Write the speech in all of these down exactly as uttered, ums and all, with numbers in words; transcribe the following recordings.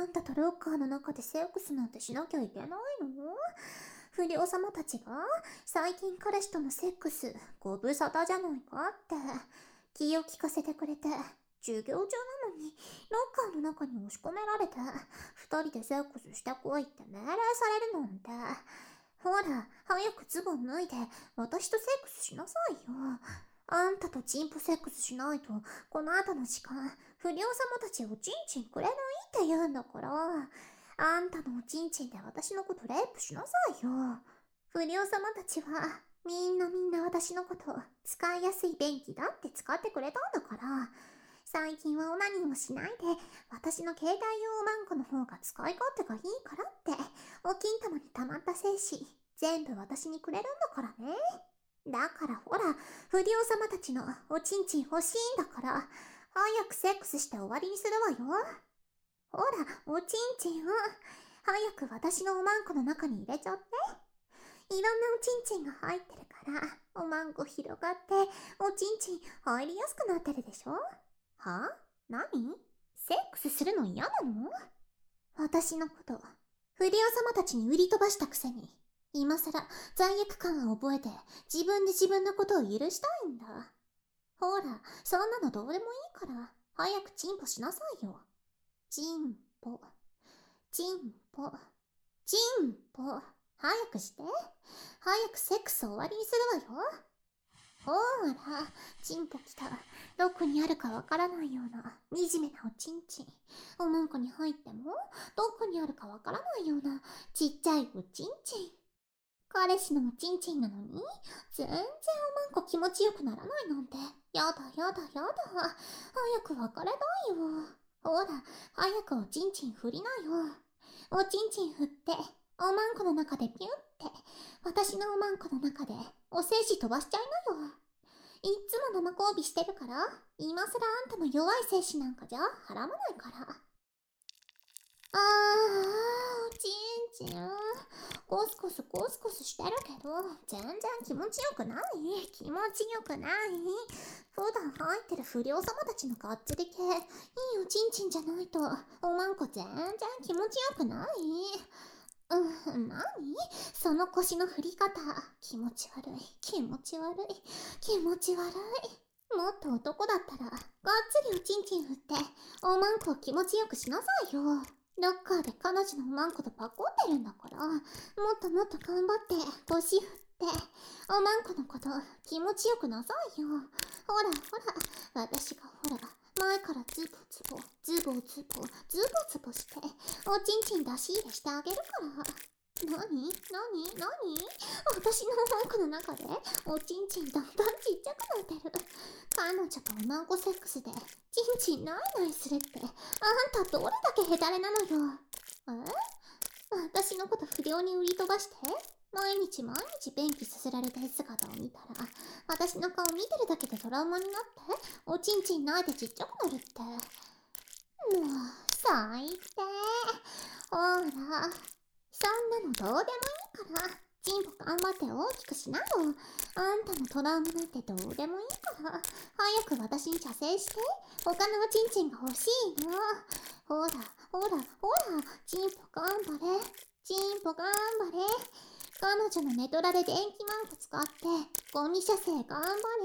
んたとロッカーの中でセックスなんてしなきゃいけないの？不良様たちが最近彼氏とのセックスご無沙汰じゃないかって気を利かせてくれて、授業中なのにロッカーの中に押し込められて二人でセックスしてこいって命令されるなんて。ほら早くズボン脱いで私とセックスしなさいよ。あんたとチンポセックスしないとこの後の時間不良様たちおちんちんくれないって言うんだから、あんたのおちんちんで私のことレイプしなさいよ。不良様たちはみんなみんな私のこと使いやすい便器だって使ってくれたんだから、最近はオナニーをしないで私の携帯用おまんこの方が使い勝手がいいからってお金玉に溜まった精子全部私にくれるんだからね。だからほら不良様たちのおちんちん欲しいんだから早くセックスして終わりにするわよ。ほらおちんちんを早く私のおまんこの中に入れちゃって。いろんなおちんちんが入ってるからおまんこ広がっておちんちん入りやすくなってるでしょ。は？何？セックスするの嫌なの？私のこと不良様たちに売り飛ばしたくせに今さら罪悪感を覚えて自分で自分のことを許したいんだ。ほらそんなのどうでもいいから早くチンポしなさいよ。チンポチンポチンポ早くして。早くセックス終わりにするわよ。ほーらチンポきた。どこにあるかわからないような惨めなおちんちん。おまんこに入ってもどこにあるかわからないようなちっちゃいおちんちん。彼氏のおちんちんなのに全然おまんこ気持ちよくならないなんてやだやだやだ。早く別れたいよ。ほら早くおちんちん振りなよ。おちんちん振っておまんこの中でピュンって私のおまんこの中でお精子飛ばしちゃいなよ。いっつも生交尾してるから今さらあんたの弱い精子なんかじゃはらまないから。あーおちんちんコスコスコスコスしてるけど全然気持ちよくない。気持ちよくない。普段入ってる不良様たちのがっつり系いいおちんちんじゃないとおまんこ全然気持ちよくない。うん、なにその腰の振り方。気持ち悪い気持ち悪い気持ち悪い。もっと男だったらがっつりおちんちん振っておまんこを気持ちよくしなさいよ。ロッカーで彼女のおまんことパコってるんだからもっともっと頑張って腰振っておまんこのこと気持ちよくなさいよ。ほらほら私がほら前からズボズボズボズボズボズボしておちんちん出し入れしてあげるから。なになになに私のおまんこの中でおちんちんだんだんちっちゃくなってる。彼女とおまんこセックスでちんちんないないするってあんたどれだけヘタレなのよ。え？私のこと不良に売り飛ばして毎日毎日便器させられた姿を見たら私の顔見てるだけでトラウマになっておちんちんないでちっちゃくなるって。もう最低。ほらそんなのどうでもいいからチンポ頑張って大きくしなよ。あんたのトラウマなんてどうでもいいから早く私に射精して他のおちんちんが欲しいの。ほらほらほらチンポ頑張れチンポ頑張れ。彼女のネトラで電気マンコ使ってゴミ射精頑張れ。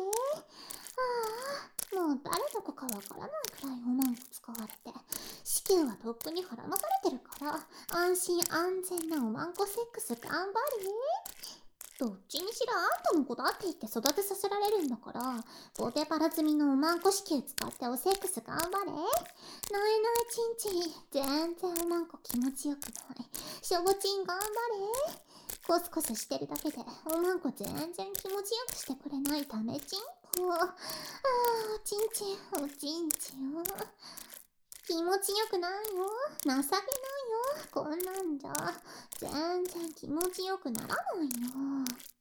ああもう誰の子かわからないくらいおまんこ使われて子宮はとっくにはらまされてるから安心安全なおまんこセックス頑張れ。どっちにしろあんたの子だって言って育てさせられるんだからポテパラ済みのおまんこ子宮使っておセックス頑張れ。ないないちんちん全然おまんこ気持ちよくない。しょぼちん頑張れ。コスコスしてるだけでおまんこ全然気持ちよくしてくれないためちんぽ。あーおちんちんおちんちん気持ちよくないよ。情けないよ。こんなんじゃ全然気持ちよくならないよ。